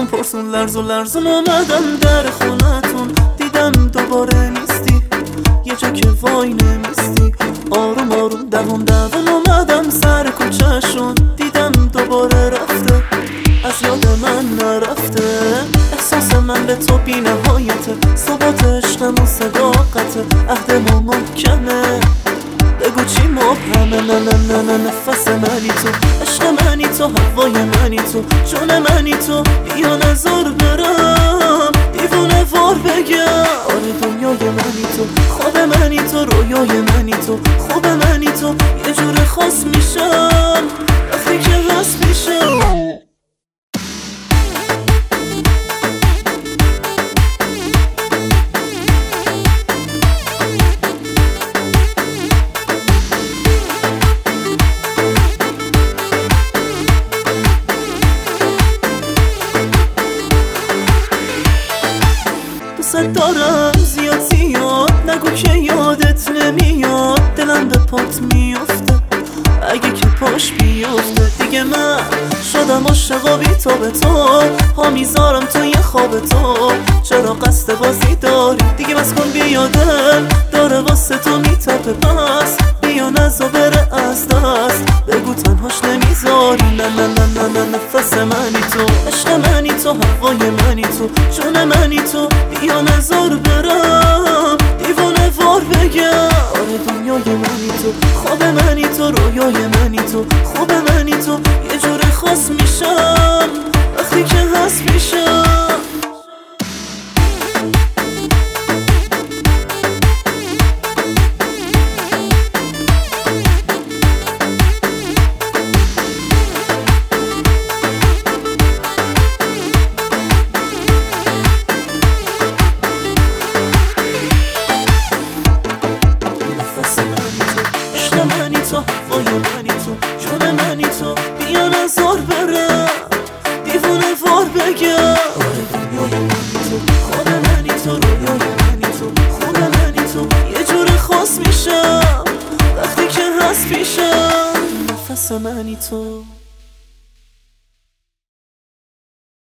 پرسون پرسون لرزون اومدم در خونتون، دیدم دوباره نیستی، یه جا که وای نمیستی. آروم آروم دوون اومدم سر کوچه‌شون، دیدم دوباره رفته، از یاد من نرفته. احساس من به تو بی نهایته، ثبات عشقمون صداقته، عهدمون محکمه، بگو چی مبهمه. نه نه نه نه نفس منی تو، عشق منی تو، هوای منی تو، جون منی تو. بیا نظر برم دیوونه وار بگم، آره دنیای منی تو، خواب منی تو، رویای منی تو، خوب منی تو. یه جور خاص میشم وقتی که هست میشم. دوست دارم زیاد نگو که یادت نمیاد، دلم به پات میفته اگه که پاش بیفته. دیگه من شدم عاشق بی تو به تو، پا میذارم توی خواب تو، چرا قصد بازی داری؟ دیگه بس کن بیا، دل داره واسه تو میتپه، پس بیا نزا بره از دست، بگو تنهاش نمیذاری. نه نه نه نه نه نفس منی تو، عشق منی تو، هوای منی تو، جون منی تو. بیا نزار برم دیوانه وار بگم، آره دنیای منی تو، خواب منی تو، رویای منی تو، خوب منی تو. یه جور خاص میشم وقتی که هست میشم. هوای منی تو، جون منی تو. بیا نزار برم دیوونه وار بگم، آره دنیای منی تو، خواب منی تو، رویای منی تو، خوب منی تو. یه جور خاص میشم وقتی که هست پیشم، نفس منی تو.